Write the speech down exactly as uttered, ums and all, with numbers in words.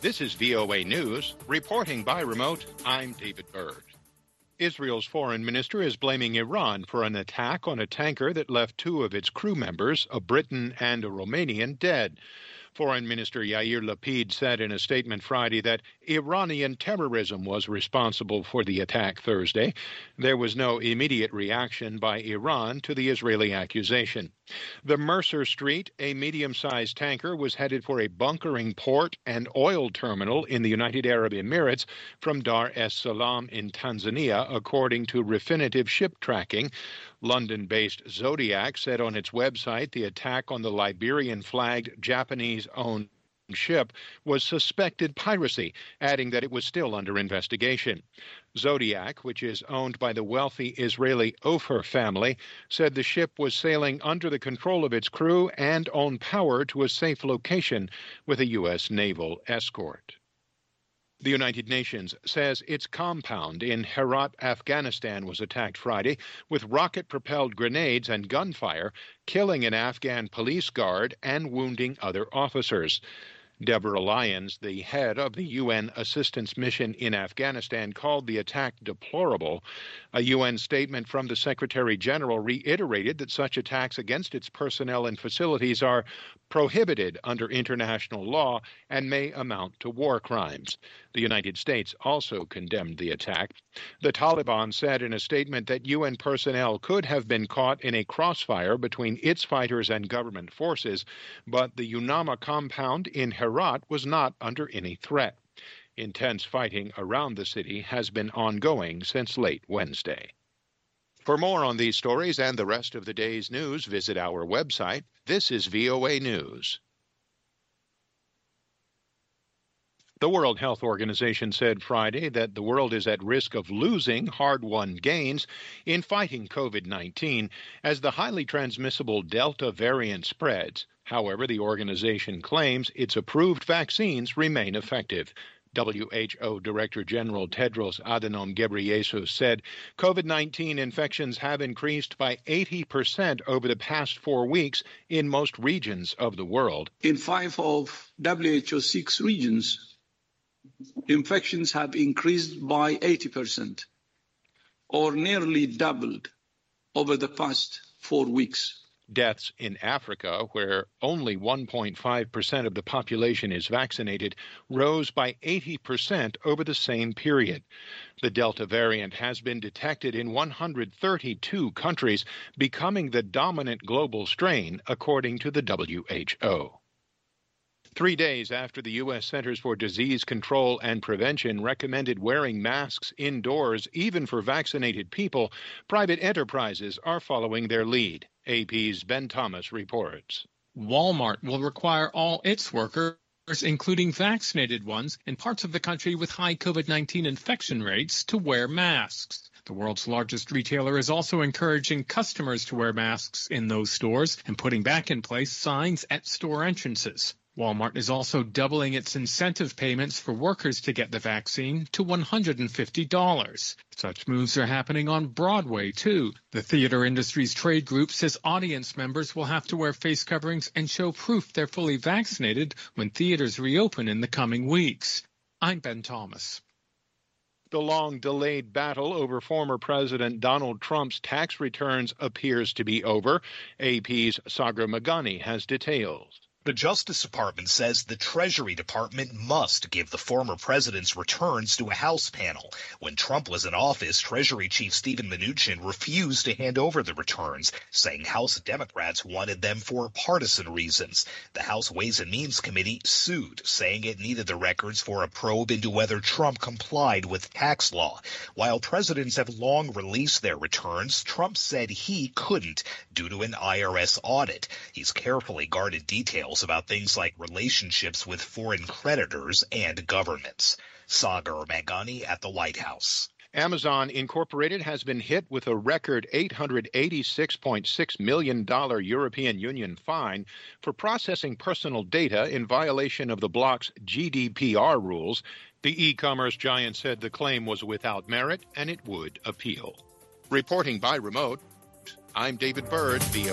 This is V O A News. Reporting by remote, I'm David Byrd. Israel's foreign minister is blaming Iran for an attack on a tanker that left two of its crew members, a Briton and a Romanian, dead. Foreign Minister Yair Lapid said in a statement Friday that Iranian terrorism was responsible for the attack Thursday. There was no immediate reaction by Iran to the Israeli accusation. The Mercer Street, a medium-sized tanker, was headed for a bunkering port and oil terminal in the United Arab Emirates from Dar es Salaam in Tanzania, according to Refinitiv ship tracking. London-based Zodiac said on its website the attack on the Liberian-flagged Japanese-owned ship was suspected piracy, adding that it was still under investigation. Zodiac, which is owned by the wealthy Israeli Ofer family, said the ship was sailing under the control of its crew and on power to a safe location with a U S naval escort. The United Nations says its compound in Herat, Afghanistan, was attacked Friday with rocket-propelled grenades and gunfire, killing an Afghan police guard and wounding other officers. Deborah Lyons, the head of the U N assistance mission in Afghanistan, called the attack deplorable. A U N statement from the Secretary General reiterated that such attacks against its personnel and facilities are prohibited under international law and may amount to war crimes. The United States also condemned the attack. The Taliban said in a statement that U N personnel could have been caught in a crossfire between its fighters and government forces, but the UNAMA compound in Herat was not under any threat. Intense fighting around the city has been ongoing since late Wednesday. For more on these stories and the rest of the day's news, visit our website. This is V O A News. The World Health Organization said Friday that the world is at risk of losing hard-won gains in fighting COVID nineteen as the highly transmissible Delta variant spreads. However, the organization claims its approved vaccines remain effective. W H O Director General Tedros Adhanom Ghebreyesus said COVID nineteen infections have increased by eighty percent over the past four weeks in most regions of the world. In five of W H O's six regions, infections have increased by eighty percent, or nearly doubled over the past four weeks. Deaths in Africa, where only one point five percent of the population is vaccinated, rose by eighty percent over the same period. The Delta variant has been detected in one hundred thirty-two countries, becoming the dominant global strain, according to the W H O. Three days after the U S Centers for Disease Control and Prevention recommended wearing masks indoors, even for vaccinated people, private enterprises are following their lead. A P's Ben Thomas reports. Walmart will require all its workers, including vaccinated ones, in parts of the country with high COVID nineteen infection rates, to wear masks. The world's largest retailer is also encouraging customers to wear masks in those stores and putting back in place signs at store entrances. Walmart is also doubling its incentive payments for workers to get the vaccine to one hundred fifty dollars. Such moves are happening on Broadway, too. The theater industry's trade group says audience members will have to wear face coverings and show proof they're fully vaccinated when theaters reopen in the coming weeks. I'm Ben Thomas. The long-delayed battle over former President Donald Trump's tax returns appears to be over. A P's Sagar Meghani has details. The Justice Department says the Treasury Department must give the former president's returns to a House panel. When Trump was in office, Treasury Chief Steven Mnuchin refused to hand over the returns, saying House Democrats wanted them for partisan reasons. The House Ways and Means Committee sued, saying it needed the records for a probe into whether Trump complied with tax law. While presidents have long released their returns, Trump said he couldn't due to an I R S audit. He's carefully guarded details about things like relationships with foreign creditors and governments. Sagar Meghani at the White House. Amazon Incorporated has been hit with a record eight hundred eighty-six point six million dollars European Union fine for processing personal data in violation of the bloc's G D P R rules. The e-commerce giant said the claim was without merit and it would appeal. Reporting by remote, I'm David Byrd, V O A.